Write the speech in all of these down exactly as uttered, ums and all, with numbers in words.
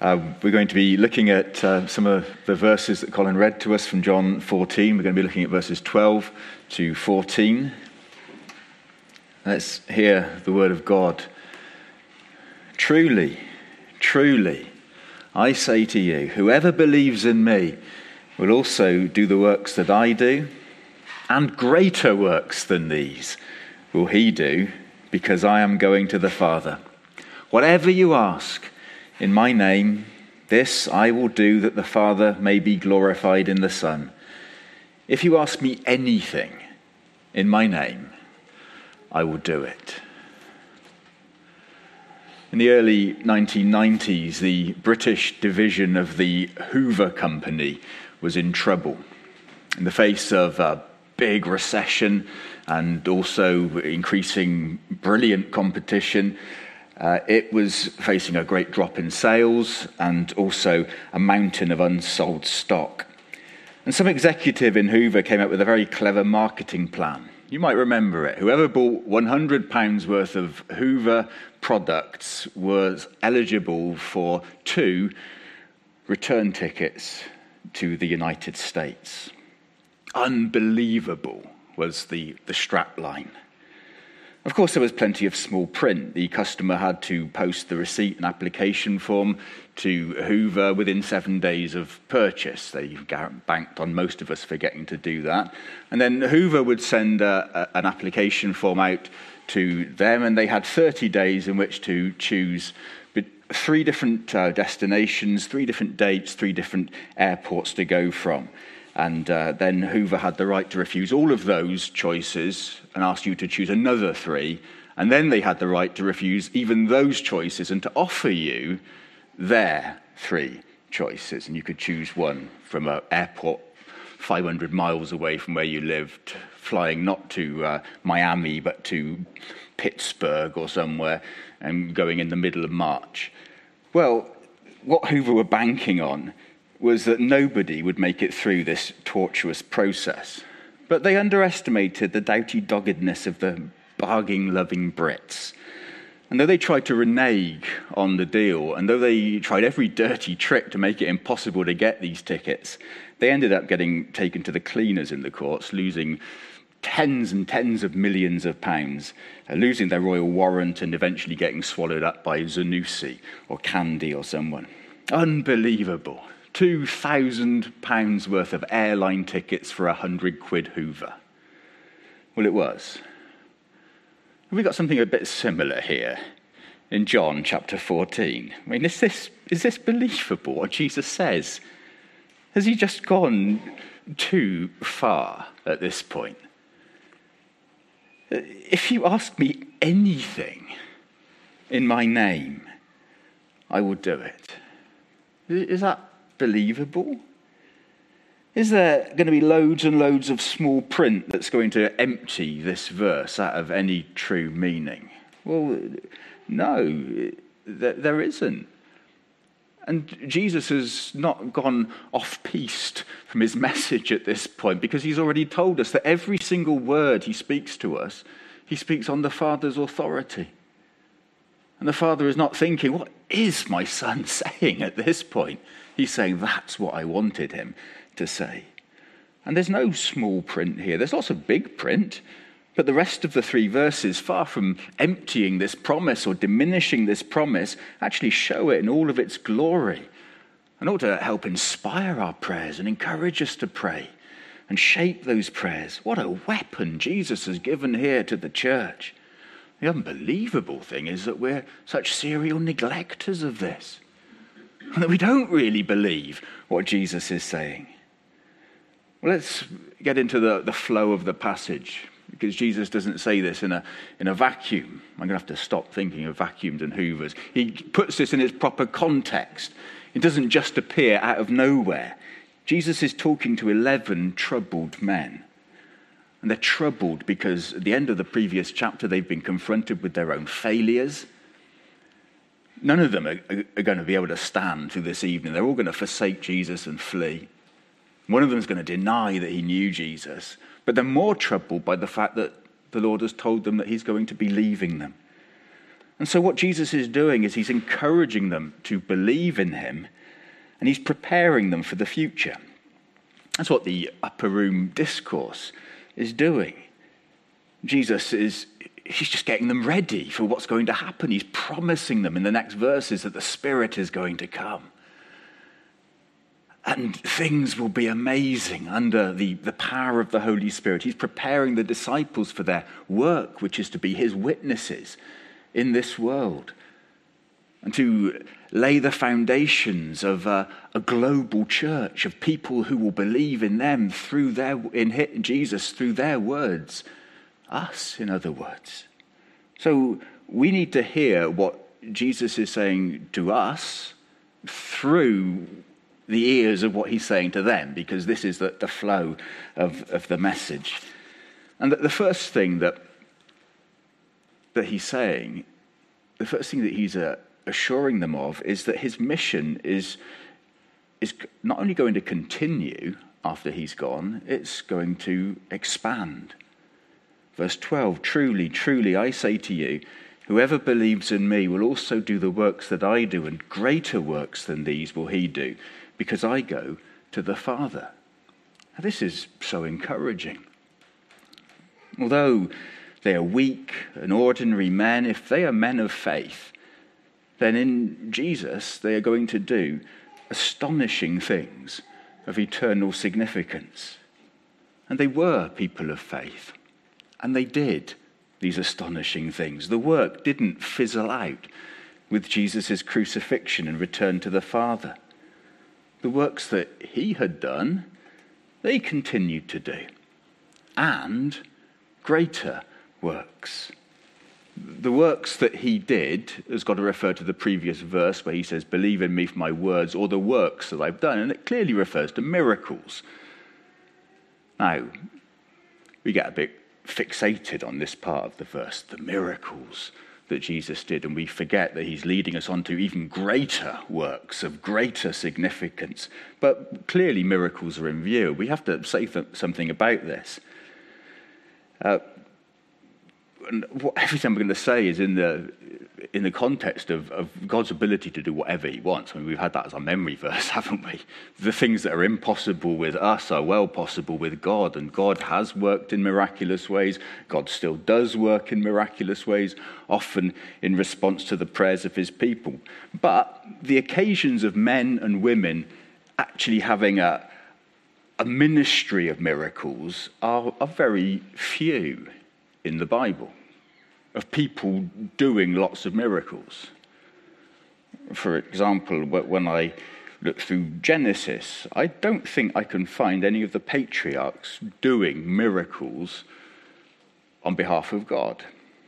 Uh, we're going to be looking at uh, some of the verses that Colin read to us from John fourteen. We're going to be looking at verses twelve to fourteen. Let's hear the word of God. Truly, truly, I say to you, whoever believes in me will also do the works that I do, and greater works than these will he do, because I am going to the Father. Whatever you ask in my name, this I will do, that the Father may be glorified in the Son. If you ask me anything in my name, I will do it. In the early nineteen nineties, the British division of the Hoover Company was in trouble. In the face of a big recession and also increasing brilliant competition, Uh, it was facing a great drop in sales and also a mountain of unsold stock. And some executive in Hoover came up with a very clever marketing plan. You might remember it. Whoever bought one hundred pounds worth of Hoover products was eligible for two return tickets to the United States. Unbelievable was the, the strap line. Of course, there was plenty of small print. The customer had to post the receipt and application form to Hoover within seven days of purchase. They banked on most of us forgetting to do that. And then Hoover would send a, a, an application form out to them, and they had thirty days in which to choose three different uh, destinations, three different dates, three different airports to go from. And uh, then Hoover had the right to refuse all of those choices and ask you to choose another three. And then they had the right to refuse even those choices and to offer you their three choices. And you could choose one from an airport five hundred miles away from where you lived, flying not to uh, Miami but to Pittsburgh or somewhere, and going in the middle of March. Well, what Hoover were banking on was that nobody would make it through this tortuous process. But they underestimated the doughty doggedness of the bargain-loving Brits. And though they tried to renege on the deal, and though they tried every dirty trick to make it impossible to get these tickets, they ended up getting taken to the cleaners in the courts, losing tens and tens of millions of pounds, uh, losing their royal warrant and eventually getting swallowed up by Zanussi or Candy or someone. Unbelievable. Two thousand pounds worth of airline tickets for a hundred quid Hoover. Well, it was. Have we got something a bit similar here in John chapter fourteen? I mean, is this is this believable what Jesus says? Has he just gone too far at this point? If you ask me anything in my name, I will do it. Is that believable? Is there going to be loads and loads of small print that's going to empty this verse out of any true meaning? Well, no, there isn't. And Jesus has not gone off-piste from his message at this point, because he's already told us that every single word he speaks to us, he speaks on the Father's authority. And the Father is not thinking, what is my son saying at this point? He's saying, that's what I wanted him to say. And there's no small print here. There's lots of big print. But the rest of the three verses, far from emptying this promise or diminishing this promise, actually show it in all of its glory. And ought to help inspire our prayers and encourage us to pray and shape those prayers. What a weapon Jesus has given here to the church. The unbelievable thing is that we're such serial neglectors of this, and that we don't really believe what Jesus is saying. Well, let's get into the, the flow of the passage, because Jesus doesn't say this in a, in a vacuum. I'm going to have to stop thinking of vacuums and hoovers. He puts this in its proper context. It doesn't just appear out of nowhere. Jesus is talking to eleven troubled men. And they're troubled because at the end of the previous chapter, they've been confronted with their own failures. None of them are, are going to be able to stand through this evening. They're all going to forsake Jesus and flee. One of them is going to deny that he knew Jesus. But they're more troubled by the fact that the Lord has told them that he's going to be leaving them. And so what Jesus is doing is he's encouraging them to believe in him, and he's preparing them for the future. That's what the upper room discourse is doing. Jesus is, he's just getting them ready for what's going to happen. He's promising them in the next verses that the Spirit is going to come. And things will be amazing under the, the power of the Holy Spirit. He's preparing the disciples for their work, which is to be his witnesses in this world, and to lay the foundations of a, a global church of people who will believe in them through their, in Jesus through their words, us, in other words. So we need to hear what Jesus is saying to us through the ears of what he's saying to them, because this is the, the flow of, of the message. And the, the first thing that that he's saying, the first thing that he's uh, assuring them of is that his mission is, is not only going to continue after he's gone, it's going to expand. Verse twelve, truly, truly, I say to you, whoever believes in me will also do the works that I do, and greater works than these will he do, because I go to the Father. Now, this is so encouraging. Although they are weak and ordinary men, if they are men of faith, then in Jesus they are going to do astonishing things of eternal significance. And they were people of faith, and they did these astonishing things. The work didn't fizzle out with Jesus' crucifixion and return to the Father. The works that he had done, they continued to do, and greater works. The works that he did has got to refer to the previous verse where he says, believe in me for my words, or the works that I've done, and it clearly refers to miracles. Now, we get a bit fixated on this part of the verse, the miracles that Jesus did, and we forget that he's leading us on to even greater works of greater significance. But clearly miracles are in view. We have to say th- something about this. Uh, and what, everything I'm going to say is in the in the context of, of God's ability to do whatever he wants. I mean, we've had that as our memory verse, haven't we? The things that are impossible with us are well possible with God, and God has worked in miraculous ways. God still does work in miraculous ways, often in response to the prayers of his people. But the occasions of men and women actually having a, a ministry of miracles are, are very few in the Bible, of people doing lots of miracles. For example, when I look through Genesis, I don't think I can find any of the patriarchs doing miracles on behalf of God.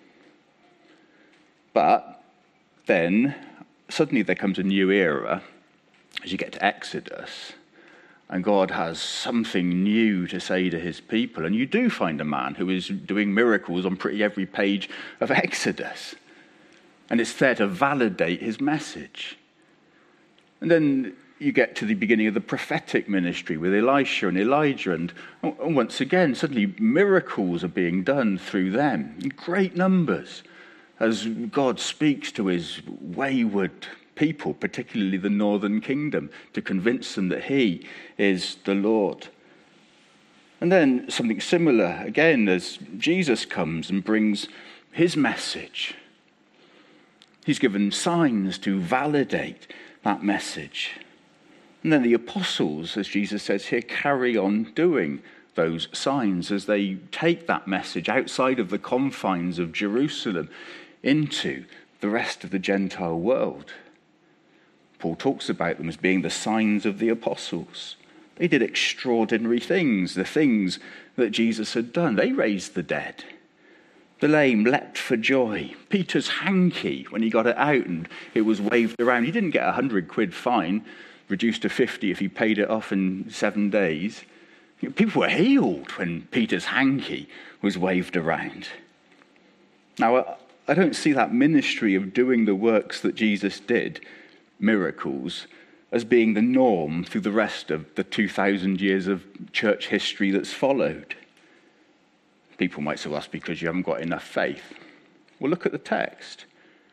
But then suddenly there comes a new era as you get to Exodus, and God has something new to say to his people. And you do find a man who is doing miracles on pretty every page of Exodus. And it's there to validate his message. And then you get to the beginning of the prophetic ministry with Elisha and Elijah. And, and once again, suddenly miracles are being done through them in great numbers as God speaks to his wayward people, particularly the northern kingdom, to convince them that he is the Lord. And then something similar again as Jesus comes and brings his message. He's given signs to validate that message. And then the apostles, as Jesus says here, carry on doing those signs as they take that message outside of the confines of Jerusalem into the rest of the Gentile world. Paul talks about them as being the signs of the apostles. They did extraordinary things, the things that Jesus had done. They raised the dead. The lame leapt for joy. Peter's hanky, when he got it out and it was waved around, he didn't get a hundred quid fine, reduced to fifty if he paid it off in seven days. People were healed when Peter's hanky was waved around. Now, I don't see that ministry of doing the works that Jesus did, miracles, as being the norm through the rest of the two thousand years of church history that's followed. People might say, well, that's because you haven't got enough faith. Well, look at the text.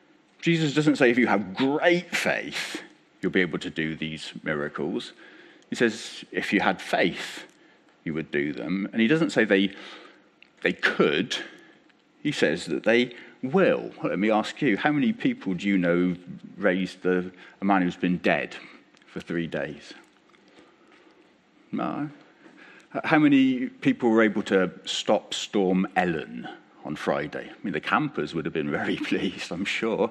Jesus doesn't say if you have great faith, you'll be able to do these miracles. He says if you had faith, you would do them. And he doesn't say they, they could. He says that they will. Let me ask you, how many people do you know raised the, a man who's been dead for three days? No. How many people were able to stop Storm Ellen on Friday? I mean, the campers would have been very pleased, I'm sure.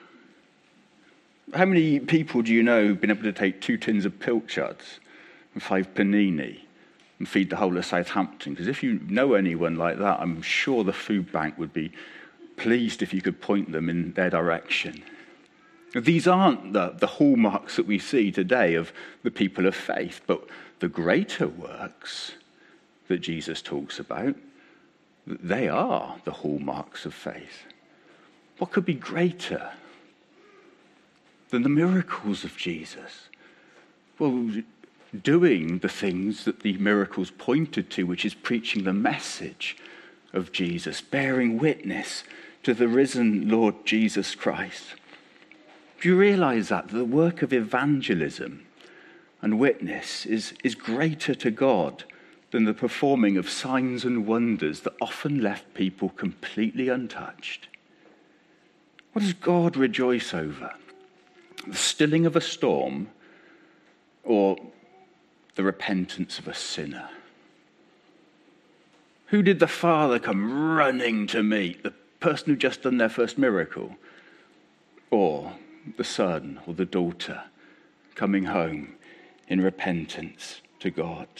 How many people do you know who've been able to take two tins of pilchards and five panini and feed the whole of Southampton? Because if you know anyone like that, I'm sure the food bank would be pleased if you could point them in their direction. These aren't the, the hallmarks that we see today of the people of faith, but the greater works that Jesus talks about, they are the hallmarks of faith. What could be greater than the miracles of Jesus? Well, doing the things that the miracles pointed to, which is preaching the message of Jesus, bearing witness to the risen Lord Jesus Christ. Do you realize that the work of evangelism and witness is, is greater to God than the performing of signs and wonders that often left people completely untouched? What does God rejoice over? The stilling of a storm or the repentance of a sinner? Who did the Father come running to meet? The person who just done their first miracle? Or the son or the daughter coming home in repentance to God?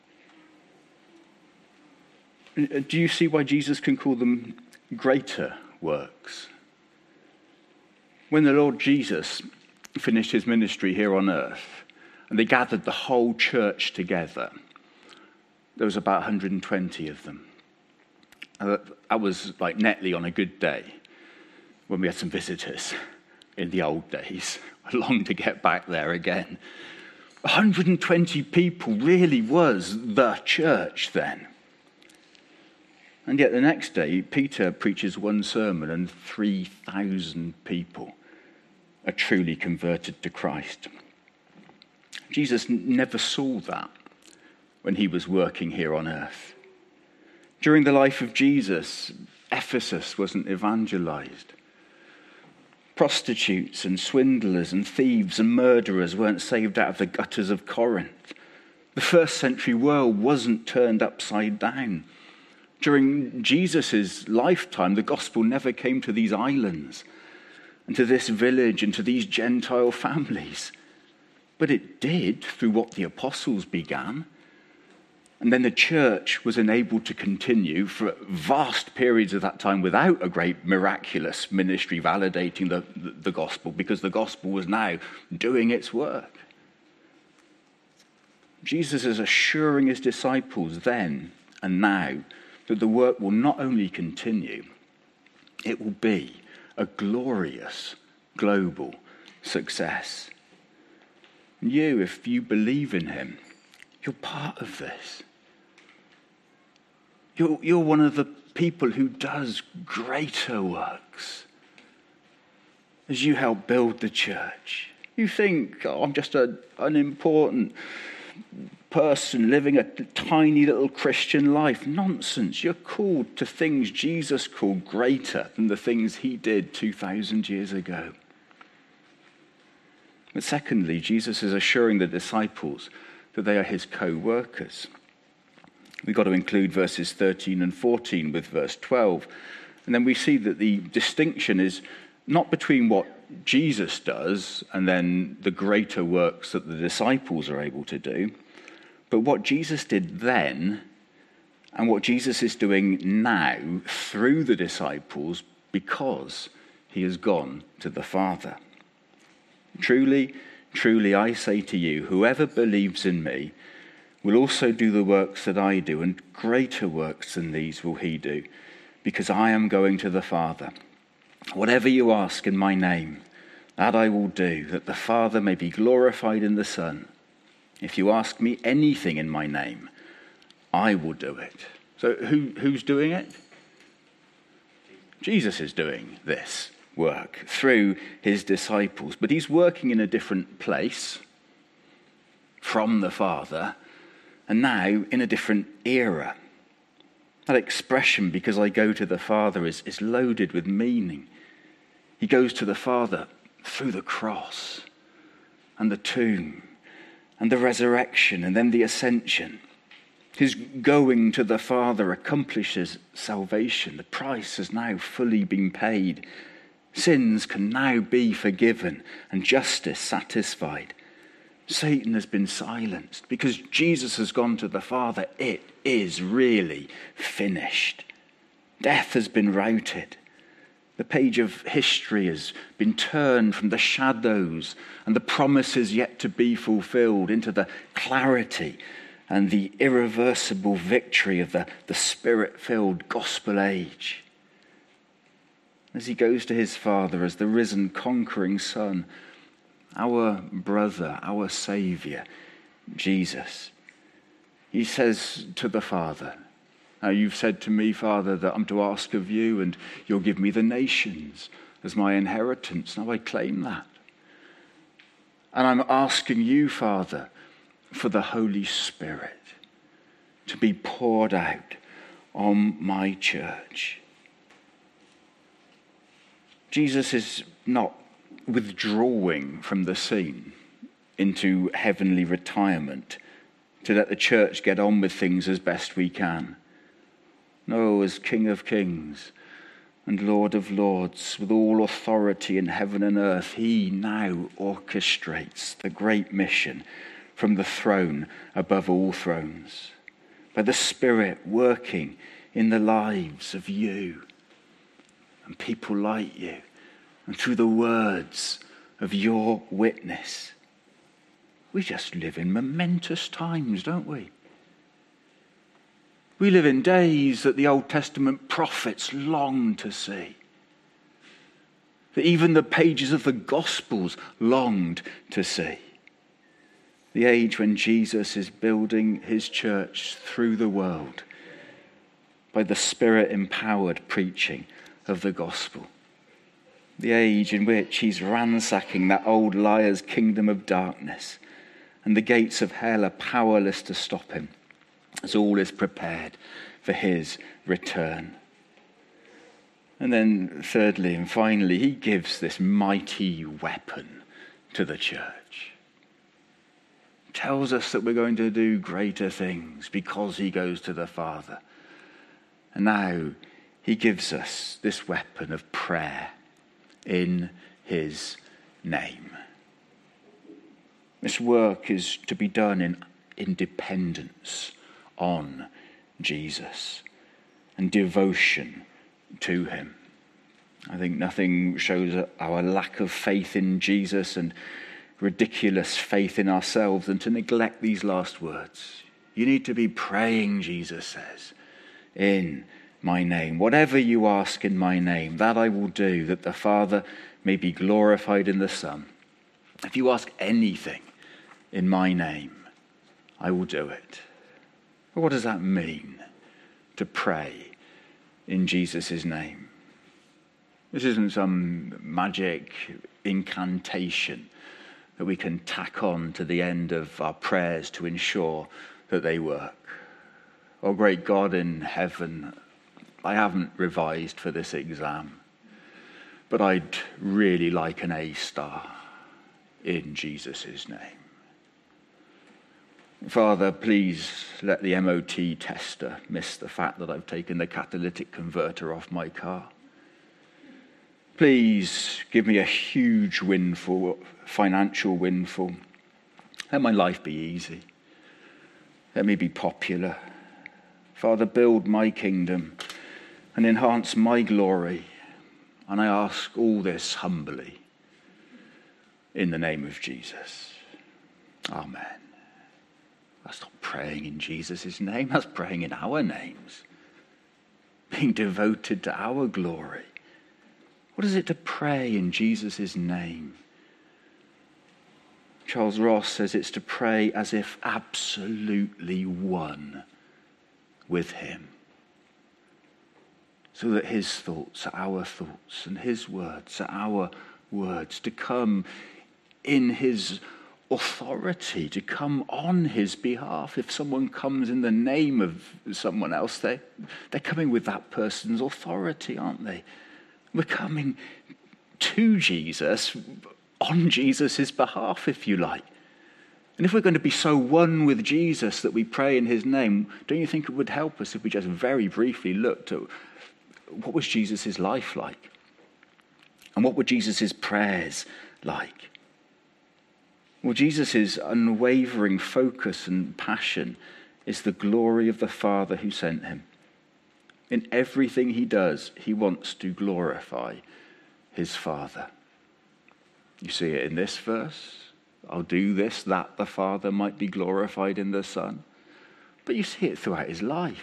Do you see why Jesus can call them greater works? When the Lord Jesus finished his ministry here on earth and they gathered the whole church together, there was about one hundred twenty of them. That was like Netley on a good day when we had some visitors in the old days. I long to get back there again. one hundred twenty people really was the church then. And yet the next day, Peter preaches one sermon and three thousand people are truly converted to Christ. Jesus never saw that when he was working here on earth. During the life of Jesus, Ephesus wasn't evangelized. Prostitutes and swindlers and thieves and murderers weren't saved out of the gutters of Corinth. The first century world wasn't turned upside down. During Jesus' lifetime, the gospel never came to these islands and to this village and to these Gentile families. But it did through what the apostles began. And then the church was enabled to continue for vast periods of that time without a great miraculous ministry validating the, the, the gospel, because the gospel was now doing its work. Jesus is assuring his disciples then and now that the work will not only continue, it will be a glorious global success. You, if you believe in him, you're part of this. You're, you're one of the people who does greater works as you help build the church. You think, oh, I'm just a, an important person living a tiny little Christian life. Nonsense. You're called to things Jesus called greater than the things he did two thousand years ago. But secondly, Jesus is assuring the disciples that they are his co-workers. We've got to include verses thirteen and fourteen with verse twelve. And then we see that the distinction is not between what Jesus does and then the greater works that the disciples are able to do, but what Jesus did then and what Jesus is doing now through the disciples because he has gone to the Father. Truly, truly, I say to you, whoever believes in me will also do the works that I do, and greater works than these will he do, because I am going to the Father. Whatever you ask in my name, that I will do, that the Father may be glorified in the Son. If you ask me anything in my name, I will do it. So who, who's doing it? Jesus is doing this work through his disciples. But he's working in a different place from the Father, and now in a different era. That expression, because I go to the Father, is, is loaded with meaning. He goes to the Father through the cross and the tomb and the resurrection and then the ascension. His going to the Father accomplishes salvation. The price has now fully been paid. Sins can now be forgiven and justice satisfied. Satan has been silenced because Jesus has gone to the Father. It is really finished. Death has been routed. The page of history has been turned from the shadows and the promises yet to be fulfilled into the clarity and the irreversible victory of the, the Spirit-filled gospel age. As he goes to his Father as the risen, conquering Son, our brother, our Saviour, Jesus, he says to the Father, now you've said to me, Father, that I'm to ask of you and you'll give me the nations as my inheritance. Now I claim that. And I'm asking you, Father, for the Holy Spirit to be poured out on my church. Jesus is not withdrawing from the scene into heavenly retirement to let the church get on with things as best we can. No, as King of Kings and Lord of Lords, with all authority in heaven and earth, he now orchestrates the great mission from the throne above all thrones, by the Spirit working in the lives of you and people like you, and through the words of your witness. We just live in momentous times, don't we? We live in days that the Old Testament prophets long to see, that even the pages of the Gospels longed to see. The age when Jesus is building his church through the world by the Spirit-empowered preaching of the gospel. The age in which he's ransacking that old liar's kingdom of darkness, and the gates of hell are powerless to stop him, as all is prepared for his return. And then thirdly and finally, he gives this mighty weapon to the church. Tells us that we're going to do greater things because he goes to the Father. And now he gives us this weapon of prayer in his name. This work is to be done in, in dependence on Jesus and devotion to him. I think nothing shows our lack of faith in Jesus and ridiculous faith in ourselves than to neglect these last words. You need to be praying, Jesus says, in my name. Whatever you ask in my name, that I will do, that the Father may be glorified in the Son. If you ask anything in my name, I will do it. But what does that mean, to pray in Jesus' name? This isn't some magic incantation that we can tack on to the end of our prayers to ensure that they work. Oh, great God in heaven, I haven't revised for this exam, but I'd really like an A star in Jesus' name. Father, please let the M O T tester miss the fact that I've taken the catalytic converter off my car. Please give me a huge windfall, financial windfall. Let my life be easy. Let me be popular. Father, build my kingdom and enhance my glory. And I ask all this humbly in the name of Jesus. Amen. That's not praying in Jesus' name. That's praying in our names. Being devoted to our glory. What is it to pray in Jesus' name? Charles Ross says it's to pray as if absolutely one with him. so that his thoughts are our thoughts and his words are our words, to come in his authority, to come on his behalf. If someone comes in the name of someone else, they, they're coming with that person's authority, aren't they? We're coming to Jesus on Jesus' behalf, if you like. And if we're going to be so one with Jesus that we pray in his name, don't you think it would help us if we just very briefly looked at what was Jesus' life like? And what were Jesus' prayers like? Well, Jesus' unwavering focus and passion is the glory of the Father who sent him. In everything he does, he wants to glorify his Father. You see it in this verse. I'll do this that the Father might be glorified in the Son. But you see it throughout his life.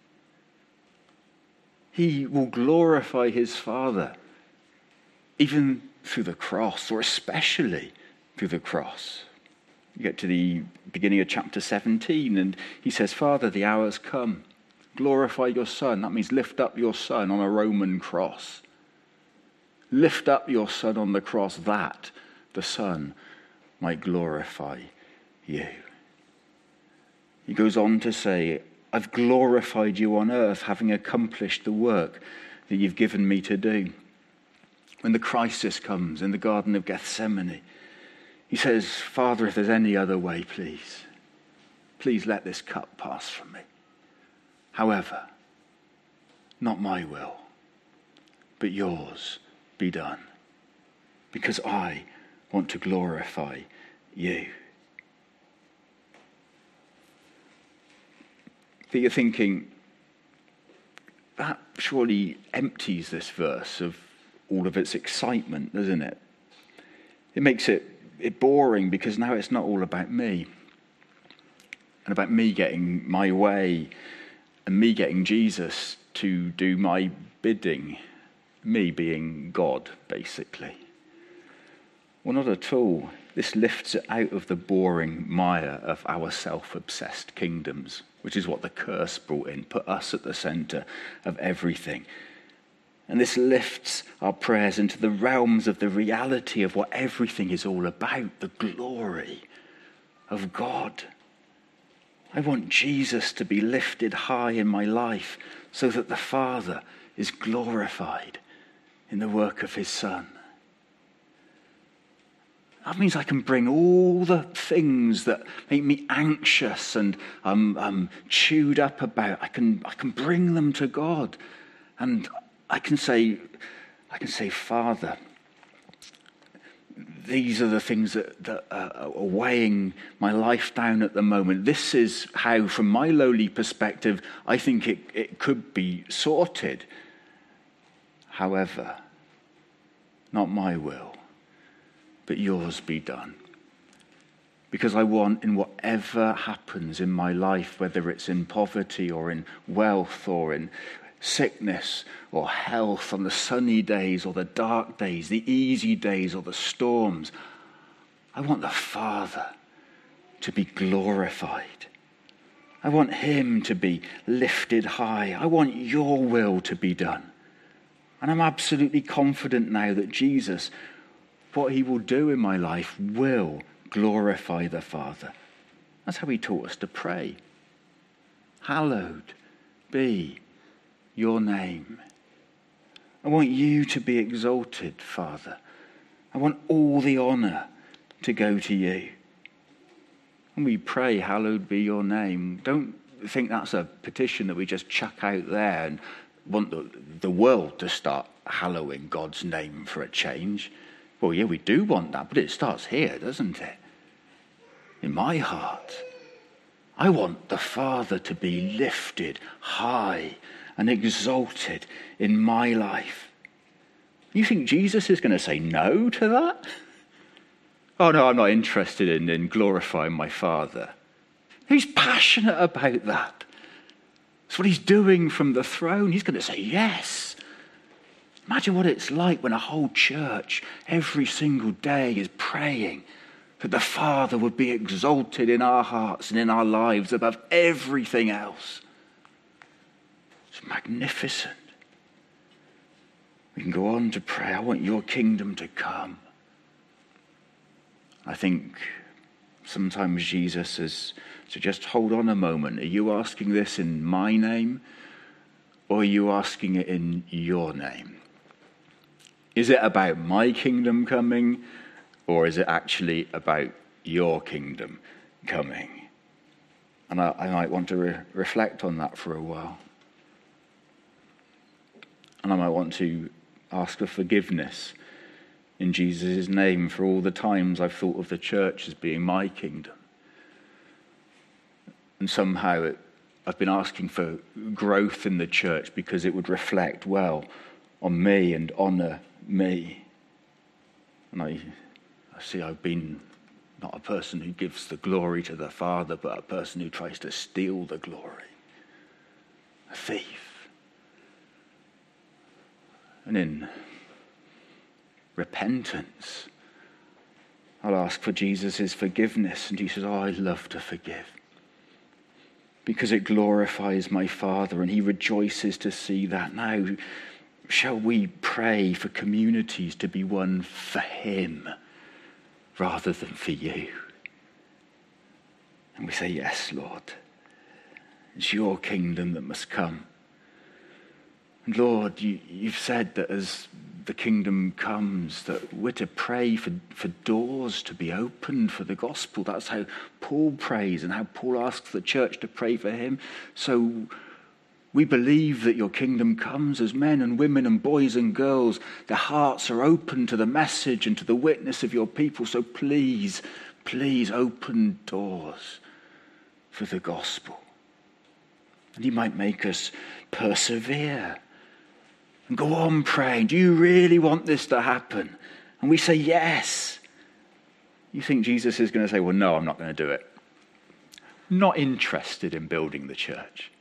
He will glorify his Father even through the cross, or especially through the cross. You get to the beginning of chapter seventeen and he says, Father, the hour's come. Glorify your Son. That means lift up your Son on a Roman cross. Lift up your Son on the cross, that the Son might glorify you. He goes on to say, I've glorified you on earth, having accomplished the work that you've given me to do. When the crisis comes in the Garden of Gethsemane, he says, Father, if there's any other way, please, please let this cup pass from me. However, not my will, but yours be done, because I want to glorify you. But you're thinking, that surely empties this verse of all of its excitement, doesn't it? It makes it, it boring, because now it's not all about me and about me getting my way and me getting Jesus to do my bidding, me being God, basically. Well, not at all. This lifts it out of the boring mire of our self-obsessed kingdoms, which is what the curse brought in, put us at the centre of everything. And this lifts our prayers into the realms of the reality of what everything is all about, the glory of God. I want Jesus to be lifted high in my life so that the Father is glorified in the work of his Son. That means I can bring all the things that make me anxious and um, um, chewed up about. I can I can bring them to God, and I can say, I can say, Father, these are the things that, that are weighing my life down at the moment. This is how, from my lowly perspective, I think it, it could be sorted. However, not my will, but yours be done. Because I want, in whatever happens in my life, whether it's in poverty or in wealth or in sickness or health, on the sunny days or the dark days, the easy days or the storms, I want the Father to be glorified. I want him to be lifted high. I want your will to be done. And I'm absolutely confident now that Jesus, what he will do in my life, will glorify the Father. That's how he taught us to pray. Hallowed be your name. I want you to be exalted, Father. I want all the honour to go to you. When we pray, hallowed be your name, don't think that's a petition that we just chuck out there and want the, the world to start hallowing God's name for a change. Well, yeah, we do want that, but it starts here, doesn't it? In my heart. I want the Father to be lifted high and exalted in my life. You think Jesus is going to say no to that? Oh no, I'm not interested in, in glorifying my Father. He's passionate about that. That's what he's doing from the throne. He's going to say yes. Imagine what it's like when a whole church every single day is praying that the Father would be exalted in our hearts and in our lives above everything else. It's magnificent. We can go on to pray, I want your kingdom to come. I think sometimes Jesus says, so just hold on a moment. Are you asking this in my name, or are you asking it in your name? Is it about my kingdom coming, or is it actually about your kingdom coming? And I, I might want to re- reflect on that for a while. And I might want to ask for forgiveness in Jesus' name for all the times I've thought of the church as being my kingdom. And somehow it, I've been asking for growth in the church because it would reflect well on me and honour me. And I, I see I've been not a person who gives the glory to the Father, but a person who tries to steal the glory. A thief. And in repentance, I'll ask for Jesus' forgiveness. And he says, oh, I love to forgive. Because it glorifies my Father, and he rejoices to see that. Now, shall we pray for communities to be one for him rather than for you? And we say, yes, Lord. It's your kingdom that must come. And Lord, you, you've said that as the kingdom comes, that we're to pray for, for doors to be opened for the gospel. That's how Paul prays and how Paul asks the church to pray for him. So we believe that your kingdom comes as men and women and boys and girls. Their hearts are open to the message and to the witness of your people. So please, please open doors for the gospel. And he might make us persevere and go on praying. Do you really want this to happen? And we say, yes. You think Jesus is going to say, well, no, I'm not going to do it. Not interested in building the church.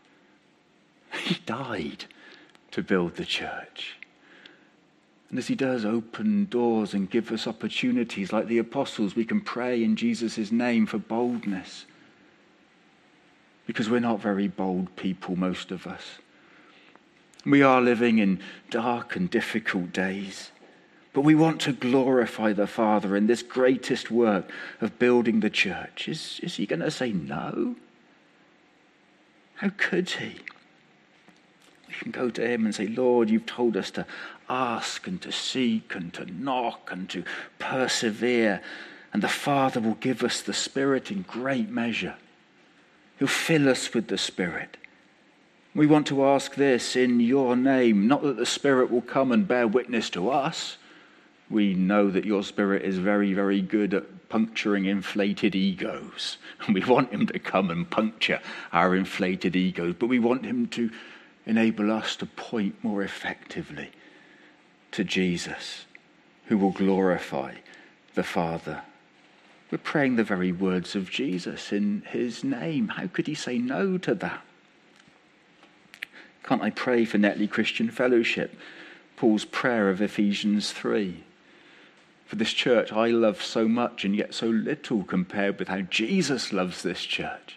He died to build the church. And as he does open doors and give us opportunities like the apostles, we can pray in Jesus' name for boldness. Because we're not very bold people, most of us. We are living in dark and difficult days. But we want to glorify the Father in this greatest work of building the church. Is, is he going to say no? How could he? We can go to him and say, Lord, you've told us to ask and to seek and to knock and to persevere. And the Father will give us the Spirit in great measure. He'll fill us with the Spirit. We want to ask this in your name, not that the Spirit will come and bear witness to us. We know that your Spirit is very, very good at puncturing inflated egos. And we want him to come and puncture our inflated egos. But we want him to enable us to point more effectively to Jesus, who will glorify the Father. We're praying the very words of Jesus in his name. How could he say no to that? Can't I pray for Netley Christian Fellowship? Paul's prayer of Ephesians three. For this church I love so much and yet so little compared with how Jesus loves this church.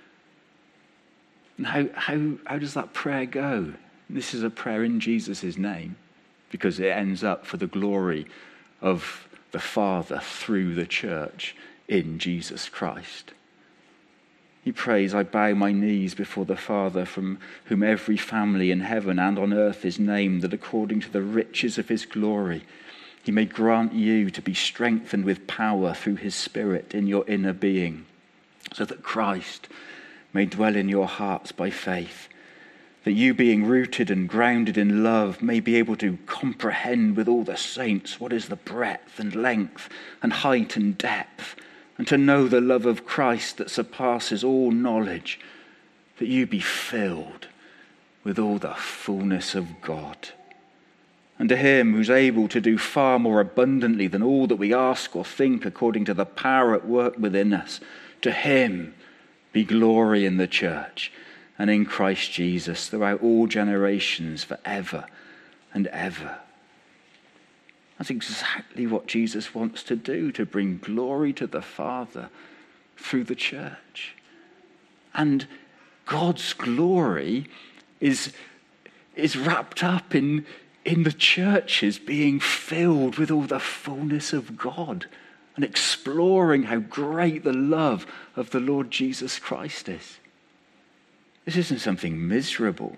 And how, how, how does that prayer go? This is a prayer in Jesus' name because it ends up for the glory of the Father through the church in Jesus Christ. He prays, I bow my knees before the Father from whom every family in heaven and on earth is named, that according to the riches of his glory, he may grant you to be strengthened with power through his Spirit in your inner being, so that Christ may dwell in your hearts by faith, that you being rooted and grounded in love may be able to comprehend with all the saints what is the breadth and length and height and depth, and to know the love of Christ that surpasses all knowledge, that you be filled with all the fullness of God. And to him who's able to do far more abundantly than all that we ask or think according to the power at work within us, to him be glory in the church and in Christ Jesus throughout all generations forever and ever. That's exactly what Jesus wants to do, to bring glory to the Father through the church. And God's glory is, is wrapped up in, in the churches being filled with all the fullness of God and exploring how great the love of the Lord Jesus Christ is. This isn't something miserable.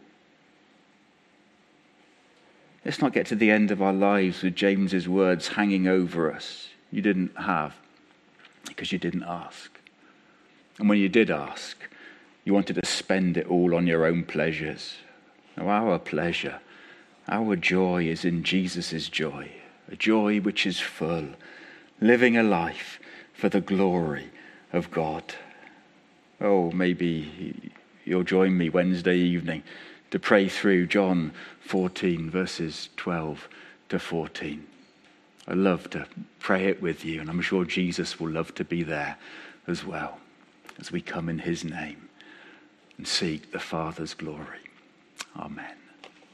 Let's not get to the end of our lives with James's words hanging over us. You didn't have because you didn't ask. And when you did ask, you wanted to spend it all on your own pleasures. Now, our pleasure, our joy is in Jesus' joy, a joy which is full, living a life for the glory of God. Oh, maybe you'll join me Wednesday evening to pray through John fourteen, verses twelve to fourteen. I love to pray it with you, and I'm sure Jesus will love to be there as well as we come in his name and seek the Father's glory. Amen.